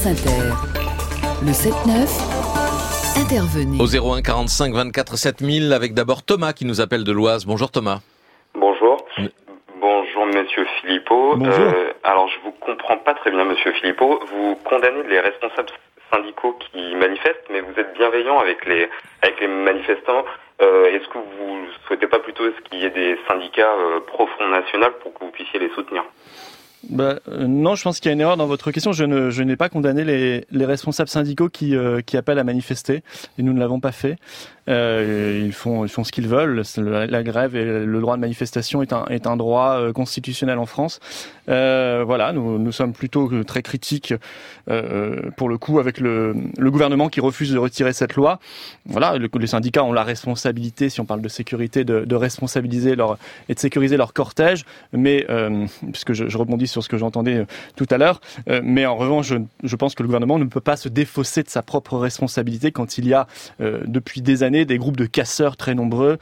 France Inter. Le 7-9, intervenez. Au 01 45 24 7000, avec d'abord Thomas qui nous appelle de l'Oise. Bonjour Thomas. Bonjour. Bonjour Monsieur Philippot. Bonjour. Alors je vous comprends pas très bien Monsieur Philippot. Vous condamnez les responsables syndicaux qui manifestent, mais vous êtes bienveillant avec les manifestants. Est-ce que vous souhaitez pas plutôt qu'il y ait des syndicats pro-Front National pour que vous puissiez les soutenir ? Non, je pense qu'il y a une erreur dans votre question. Je n'ai pas condamné les responsables syndicaux qui appellent à manifester, et nous ne l'avons pas fait. Ils font ce qu'ils veulent. La grève et le droit de manifestation est un droit constitutionnel en France. Voilà, nous sommes plutôt très critiques pour le coup avec le gouvernement qui refuse de retirer cette loi. Voilà, les syndicats ont la responsabilité, si on parle de sécurité, de responsabiliser et de sécuriser leur cortège. Mais puisque je rebondis sur ce que j'entendais tout à l'heure, mais en revanche, je pense que le gouvernement ne peut pas se défausser de sa propre responsabilité quand il y a depuis des années des groupes de casseurs très nombreux,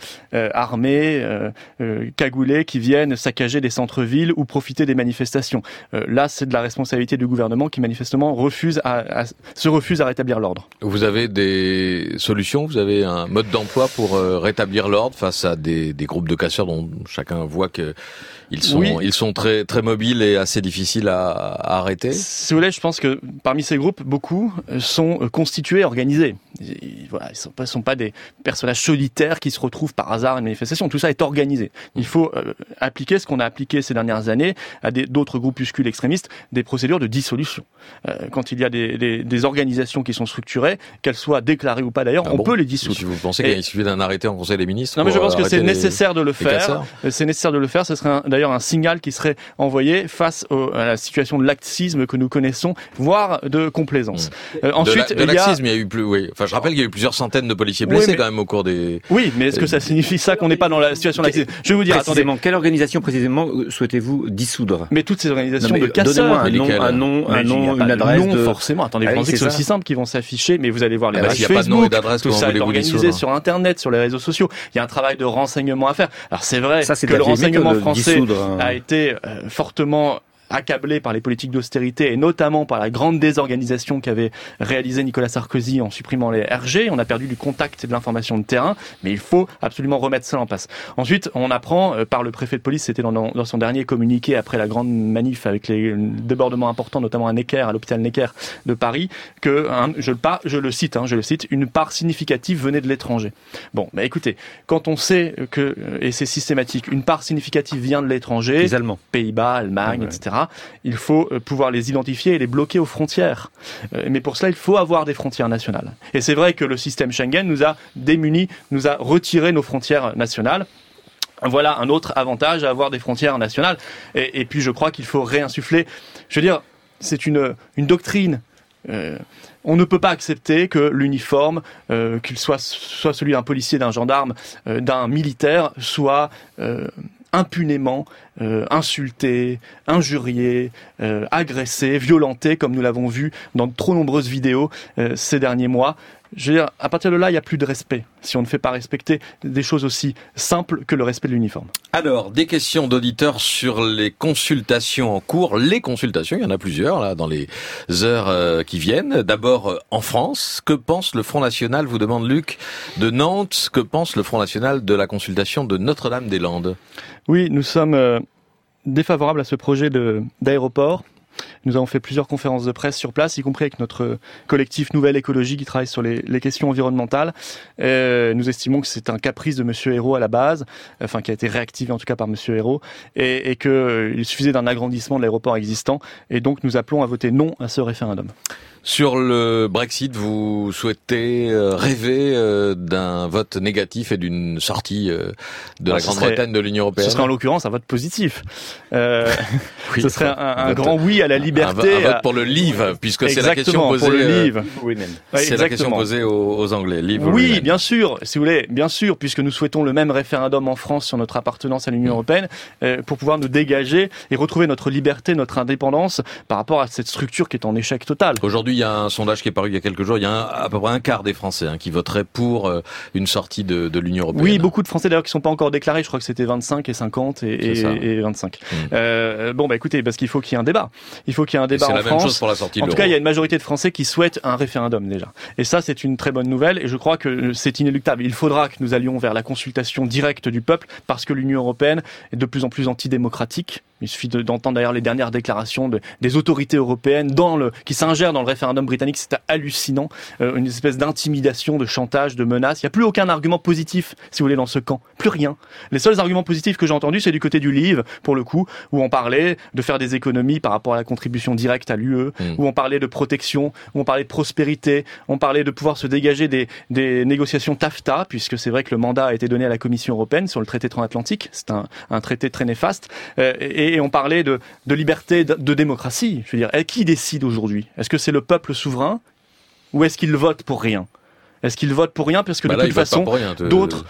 armés, cagoulés, qui viennent saccager des centres-villes ou profiter des manifestations. Là, c'est de la responsabilité du gouvernement qui manifestement refuse à rétablir l'ordre. Vous avez des solutions ? Vous avez un mode d'emploi pour rétablir l'ordre face à des groupes de casseurs dont chacun voit que ils sont très très mobiles et assez difficiles à arrêter. Si vous voulez, je pense que parmi ces groupes, beaucoup sont constitués, organisés. Voilà, ils sont pas des personnages solitaires qui se retrouvent par hasard à une manifestation. Tout ça est organisé. Il faut appliquer ce qu'on a appliqué ces dernières années à d'autres groupuscules extrémistes, des procédures de dissolution. Quand il y a des organisations qui sont structurées, qu'elles soient déclarées ou pas d'ailleurs, on peut les dissoudre. Si vous pensez qu'il suffit d'un arrêté en Conseil des ministres ? Non, mais je pense que c'est nécessaire de le faire. C'est nécessaire de le faire. Ce serait d'ailleurs un signal qui serait envoyé face à la situation de laxisme que nous connaissons, voire de complaisance. Ensuite, de laxisme, il y a eu plus. Oui. Enfin, je rappelle qu'il y a eu plusieurs centaines de policiers blessés quand même au cours des. Oui, mais est-ce que ça signifie ça qu'on n'est pas dans la situation de laxisme ? Je vais vous dire. Attendez, quelle organisation précisément souhaitez-vous dissoudre ? Mais toutes ces organisations de casseurs. Un nom, une adresse. Non, forcément. Attendez, vous pensez que c'est aussi simple qu'ils vont s'afficher, mais vous allez voir les pages Facebook, tout ça est organisé sur Internet, sur les réseaux sociaux. Il y a un travail de renseignement à faire. Alors c'est vrai que le renseignement français a été fortement accablé par les politiques d'austérité et notamment par la grande désorganisation qu'avait réalisé Nicolas Sarkozy en supprimant les RG. On a perdu du contact et de l'information de terrain, mais il faut absolument remettre ça en place. Ensuite, on apprend par le préfet de police, c'était dans son dernier communiqué après la grande manif avec les débordements importants, notamment à Necker, à l'hôpital Necker de Paris, que, je le cite, une part significative venait de l'étranger. Bon, bah écoutez, quand on sait que, et c'est systématique, une part significative vient de l'étranger, les Allemands, Pays-Bas, Allemagne, etc., il faut pouvoir les identifier et les bloquer aux frontières. Mais pour cela, il faut avoir des frontières nationales. Et c'est vrai que le système Schengen nous a démunis, nous a retiré nos frontières nationales. Voilà un autre avantage à avoir des frontières nationales. Et puis je crois qu'il faut réinsuffler. Je veux dire, c'est une doctrine. On ne peut pas accepter que l'uniforme, qu'il soit celui d'un policier, d'un gendarme, d'un militaire, soit impunément insulté, injurié, agressé, violenté, comme nous l'avons vu dans de trop nombreuses vidéos ces derniers mois. Je veux dire, à partir de là, il n'y a plus de respect, si on ne fait pas respecter des choses aussi simples que le respect de l'uniforme. Alors, des questions d'auditeurs sur les consultations en cours. Les consultations, il y en a plusieurs, là, dans les heures qui viennent. D'abord, en France, que pense le Front National, vous demande Luc, de Nantes. Que pense le Front National de la consultation de Notre-Dame-des-Landes ? Oui, nous sommes défavorables à ce projet d'aéroport. Nous avons fait plusieurs conférences de presse sur place, y compris avec notre collectif Nouvelle Écologie qui travaille sur les questions environnementales. Nous estimons que c'est un caprice de Monsieur Ayrault à la base, enfin qui a été réactivé en tout cas par Monsieur Ayrault, et qu'il suffisait d'un agrandissement de l'aéroport existant. Et donc nous appelons à voter non à ce référendum. Sur le Brexit, vous souhaitez rêver d'un vote négatif et d'une sortie de la Grande-Bretagne de l'Union européenne ? Ce serait en l'occurrence un vote positif. Oui, ce serait un grand oui à la liberté. Un vote pour le leave, puisque c'est la question posée. Pour le leave. C'est la question posée aux Anglais. Leave oui, bien sûr, si vous voulez, bien sûr, puisque nous souhaitons le même référendum en France sur notre appartenance à l'Union européenne, pour pouvoir nous dégager et retrouver notre liberté, notre indépendance par rapport à cette structure qui est en échec total. Aujourd'hui, aujourd'hui, il y a un sondage qui est paru il y a quelques jours, il y a à peu près un quart des Français qui voteraient pour une sortie de l'Union européenne. Oui, beaucoup de Français d'ailleurs qui sont pas encore déclarés, je crois que c'était 25 et 50 et 25. Écoutez, parce qu'il faut qu'il y ait un débat. Il faut qu'il y ait un débat en France. C'est la même chose pour la sortie de l'euro. En tout cas, il y a une majorité de Français qui souhaitent un référendum déjà. Et ça, c'est une très bonne nouvelle et je crois que c'est inéluctable. Il faudra que nous allions vers la consultation directe du peuple parce que l'Union européenne est de plus en plus antidémocratique. Il suffit d'entendre d'ailleurs les dernières déclarations des autorités européennes qui s'ingèrent dans le référendum britannique. C'est hallucinant. Une espèce d'intimidation, de chantage, de menace. Il n'y a plus aucun argument positif, si vous voulez, dans ce camp. Plus rien. Les seuls arguments positifs que j'ai entendus, c'est du côté du Leave, pour le coup, où on parlait de faire des économies par rapport à la contribution directe à l'UE, où on parlait de protection, où on parlait de prospérité, on parlait de pouvoir se dégager des négociations TAFTA, puisque c'est vrai que le mandat a été donné à la Commission européenne sur le traité transatlantique. C'est un traité très néfaste. Et on parlait de liberté, de démocratie. Je veux dire, qui décide aujourd'hui ? Est-ce que c'est le peuple souverain ou est-ce qu'il vote pour rien ? Est-ce qu'il vote pour rien ? Parce que de toute façon, d'autres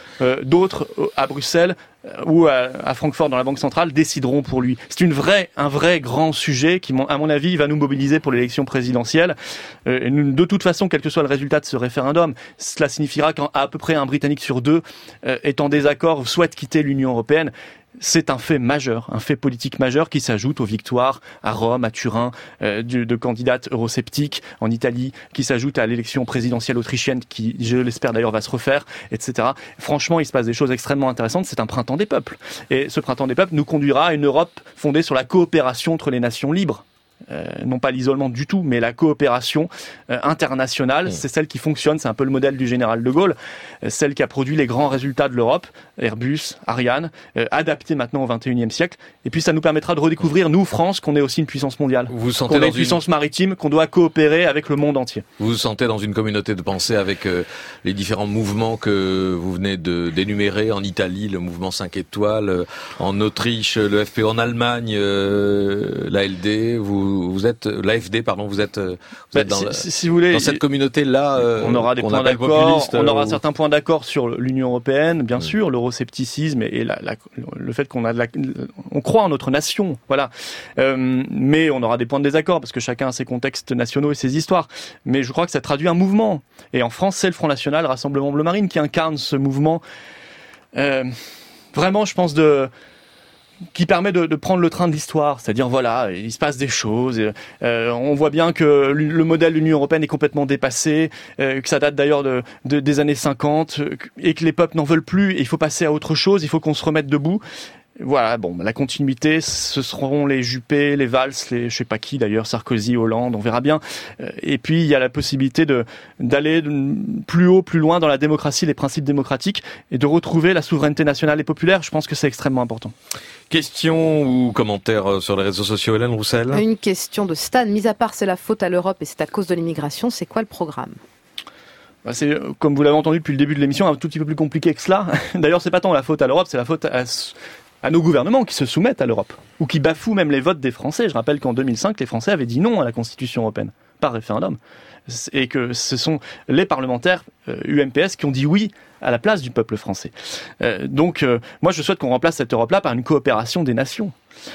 à Bruxelles ou à Francfort dans la Banque centrale décideront pour lui. C'est un vrai grand sujet qui, à mon avis, va nous mobiliser pour l'élection présidentielle. Et de toute façon, quel que soit le résultat de ce référendum, cela signifiera qu'à peu près un Britannique sur deux est en désaccord ou souhaite quitter l'Union européenne. C'est un fait majeur, un fait politique majeur qui s'ajoute aux victoires à Rome, à Turin, de candidates eurosceptiques en Italie, qui s'ajoute à l'élection présidentielle autrichienne qui, je l'espère d'ailleurs, va se refaire, etc. Franchement, il se passe des choses extrêmement intéressantes. C'est un printemps des peuples. Et ce printemps des peuples nous conduira à une Europe fondée sur la coopération entre les nations libres. Non pas l'isolement du tout, mais la coopération internationale, c'est celle qui fonctionne, c'est un peu le modèle du général de Gaulle, celle qui a produit les grands résultats de l'Europe, Airbus, Ariane, adapté maintenant au XXIe siècle, et puis ça nous permettra de redécouvrir, nous, France, qu'on est aussi une puissance mondiale, qu'on est une puissance maritime, qu'on doit coopérer avec le monde entier. Vous vous sentez dans une communauté de pensée avec les différents mouvements que vous venez d'énumérer, en Italie, le mouvement 5 étoiles, en Autriche, le FPÖ, en Allemagne, l'ALD, vous êtes l'AfD, pardon, vous êtes si vous voulez, dans cette communauté-là. On aura des points d'accord. On aura certains points d'accord sur l'Union européenne, bien sûr, l'euroscepticisme et le fait on croit en notre nation, voilà. Mais on aura des points de désaccord parce que chacun a ses contextes nationaux et ses histoires. Mais je crois que ça traduit un mouvement. Et en France, c'est le Front National, Rassemblement Bleu Marine qui incarne ce mouvement. Vraiment, je pense qui permet de prendre le train de l'histoire, c'est-à-dire voilà, il se passe des choses, on voit bien que le modèle de l'Union européenne est complètement dépassé, que ça date d'ailleurs des années 50, et que les peuples n'en veulent plus, et il faut passer à autre chose, il faut qu'on se remette debout. Voilà, la continuité, ce seront les Juppé, les Valls, je sais pas qui d'ailleurs, Sarkozy, Hollande, on verra bien. Et puis il y a la possibilité d'aller plus haut, plus loin dans la démocratie, les principes démocratiques, et de retrouver la souveraineté nationale et populaire. Je pense que c'est extrêmement important. Questions ou commentaires sur les réseaux sociaux, Hélène Roussel ? Une question de Stan. Mis à part c'est la faute à l'Europe et c'est à cause de l'immigration, c'est quoi le programme ? C'est, comme vous l'avez entendu depuis le début de l'émission, un tout petit peu plus compliqué que cela. D'ailleurs, c'est pas tant la faute à l'Europe, c'est la faute à nos gouvernements qui se soumettent à l'Europe, ou qui bafouent même les votes des Français. Je rappelle qu'en 2005, les Français avaient dit non à la Constitution européenne, par référendum. Et que ce sont les parlementaires UMPS qui ont dit oui à la place du peuple français. Moi, je souhaite qu'on remplace cette Europe-là par une coopération des nations.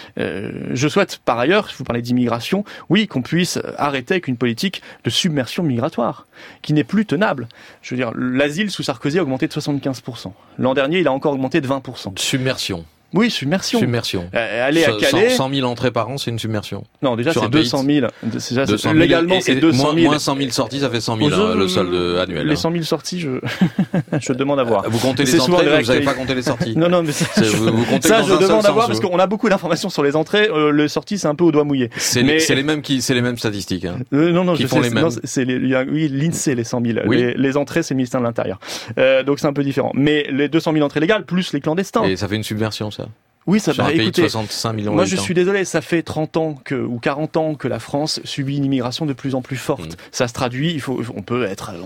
Je souhaite, par ailleurs, si vous parlez d'immigration, oui, qu'on puisse arrêter avec une politique de submersion migratoire, qui n'est plus tenable. Je veux dire, l'asile sous Sarkozy a augmenté de 75%. L'an dernier, il a encore augmenté de 20%. Submersion. Oui, submersion. Aller à Calais. 100 000 entrées par an, c'est une submersion. Non, déjà, c'est 200 000. Légalement, c'est 200 000. Moins 100 000 sorties, ça fait 100 000, le solde annuel. Les 100 000 sorties, je demande à voir. Vous comptez les entrées, vous n'avez pas compté les sorties? Non, mais vous comptez ça, je demande à voir, parce qu'on a beaucoup d'informations sur les entrées, les sorties, c'est un peu au doigt mouillé. C'est les mêmes statistiques, hein. Non, qui font les mêmes. Oui, l'INSEE, les 100 000. Oui. Les entrées, c'est le ministère de l'Intérieur. Donc c'est un peu différent. Mais les 200 000 entrées légales, plus les clandestins. Et ça fait une submersion, ça? Oui, ça va. Écoutez, 65 millions moi je suis désolé, ça fait 30 ans ou 40 ans que la France subit une immigration de plus en plus forte. Ça se traduit, on peut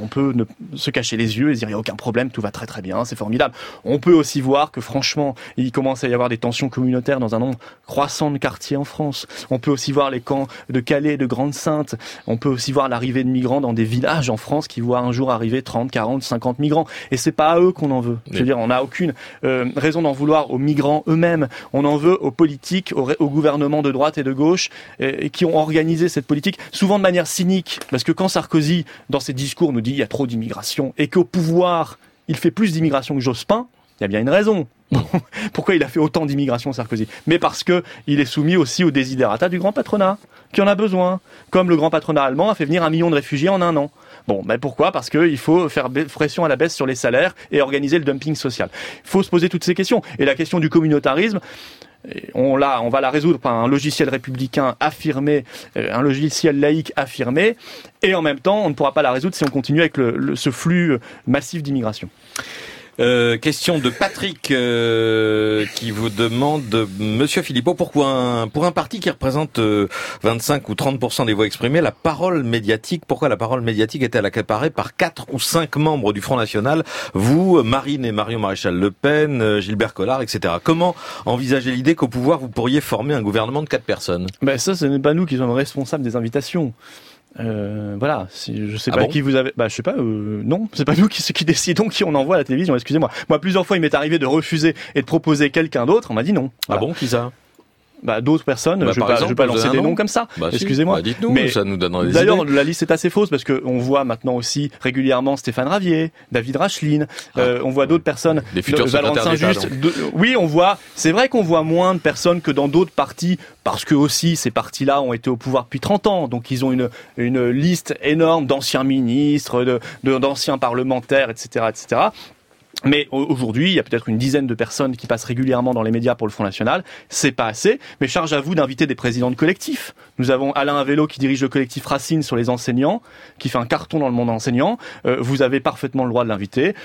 se cacher les yeux et dire il n'y a aucun problème, tout va très très bien, c'est formidable. On peut aussi voir que franchement, il commence à y avoir des tensions communautaires dans un nombre croissant de quartiers en France. On peut aussi voir les camps de Calais, de Grande-Sainte. On peut aussi voir l'arrivée de migrants dans des villages en France qui voient un jour arriver 30, 40, 50 migrants. Et c'est pas à eux qu'on en veut. Je veux dire, on n'a aucune raison d'en vouloir aux migrants eux-mêmes. problème. On en veut aux politiques, aux gouvernements de droite et de gauche qui ont organisé cette politique, souvent de manière cynique. Parce que quand Sarkozy, dans ses discours, nous dit il y a trop d'immigration et qu'au pouvoir, il fait plus d'immigration que Jospin, il y a bien une raison. Pourquoi il a fait autant d'immigration, Sarkozy ? Mais parce que il est soumis aussi aux desiderata du grand patronat, qui en a besoin. Comme le grand patronat allemand a fait venir 1 million de réfugiés en 1 an. Bon, ben pourquoi ? Parce qu'il faut faire pression à la baisse sur les salaires et organiser le dumping social. Il faut se poser toutes ces questions. Et la question du communautarisme, on va la résoudre par un logiciel républicain affirmé, un logiciel laïque affirmé, et en même temps, on ne pourra pas la résoudre si on continue avec ce flux massif d'immigration. Question de Patrick qui vous demande, Monsieur Philippot, pour un parti qui représente 25 ou 30% des voix exprimées, pourquoi la parole médiatique est-elle accaparée par 4 ou 5 membres du Front National, vous, Marine et Marion Maréchal Le Pen, Gilbert Collard, etc. Comment envisager l'idée qu'au pouvoir vous pourriez former un gouvernement de 4 personnes ? Ben ça, ce n'est pas nous qui sommes responsables des invitations. Voilà, je sais pas qui vous avez. Je sais pas. Non, c'est pas nous qui décidons qui on envoie à la télévision. Excusez-moi. Moi, plusieurs fois, il m'est arrivé de refuser et de proposer quelqu'un d'autre. On m'a dit non. Voilà. Ah bon, qui ça ? D'autres personnes. Je vais pas lancer des noms comme ça. Excusez-moi. Dites-nous. Mais ça nous donnera des d'ailleurs, idées. la liste est assez fausse parce que on voit maintenant aussi régulièrement Stéphane Ravier, David Racheline. On voit d'autres personnes. Des futurs secrétaires d'État. Oui, on voit. C'est vrai qu'on voit moins de personnes que dans d'autres partis parce que aussi ces partis-là ont été au pouvoir depuis 30 ans. Donc ils ont une liste énorme d'anciens ministres, d'anciens parlementaires, etc., etc. Mais aujourd'hui, il y a peut-être une dizaine de personnes qui passent régulièrement dans les médias pour le Front National. C'est pas assez, mais charge à vous d'inviter des présidents de collectifs. Nous avons Alain Avello qui dirige le collectif Racine sur les enseignants, qui fait un carton dans le monde enseignant. Vous avez parfaitement le droit de l'inviter.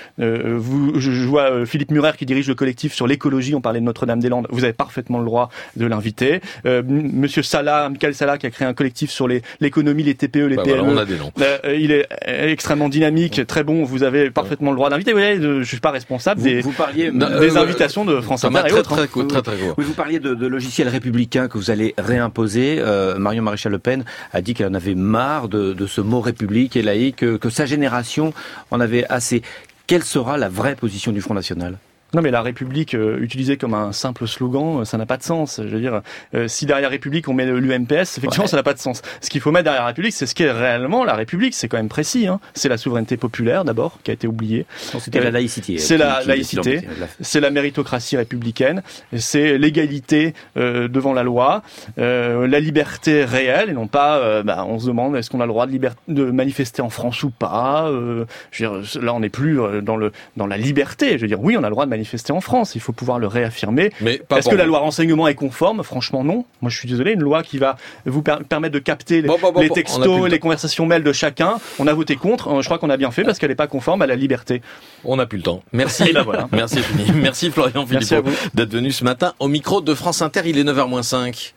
Je vois Philippe Murer qui dirige le collectif sur l'écologie. On parlait de Notre-Dame-des-Landes. Vous avez parfaitement le droit de l'inviter. Monsieur Michael Salah qui a créé un collectif sur l'économie, les TPE, les PME. Voilà, on a des noms. Il est extrêmement dynamique, très bon. Vous avez parfaitement le droit d'inviter. Vous voyez, je suis pas responsable des invitations de France Inter et autres. Très court. Oui, vous parliez de logiciels républicains que vous allez réimposer. Marion Maréchal Le Pen a dit qu'elle en avait marre de ce mot république et laïque, que sa génération en avait assez. Quelle sera la vraie position du Front National ? Non, mais la République utilisée comme un simple slogan, ça n'a pas de sens. Je veux dire, si derrière République on met l'UMPS, effectivement, ça n'a pas de sens. Ce qu'il faut mettre derrière la République, c'est ce qu'est réellement la République. C'est quand même précis. C'est la souveraineté populaire d'abord, qui a été oubliée. C'était la laïcité. C'est la laïcité. C'est la méritocratie républicaine. C'est l'égalité devant la loi, la liberté réelle et non pas. On se demande est-ce qu'on a le droit de manifester en France ou pas. Je veux dire, là, on n'est plus dans la liberté. Je veux dire, oui, on a le droit de manifester en France, il faut pouvoir le réaffirmer. Est-ce que la loi renseignement est conforme ? Franchement, non. Moi, je suis désolé, une loi qui va vous permettre de capter les textos, les conversations mail de chacun, on a voté contre, je crois qu'on a bien fait parce qu'elle n'est pas conforme à la liberté. On n'a plus le temps. Merci. Voilà. Merci Florian Philippot d'être venu ce matin au micro de France Inter, il est 9h-5.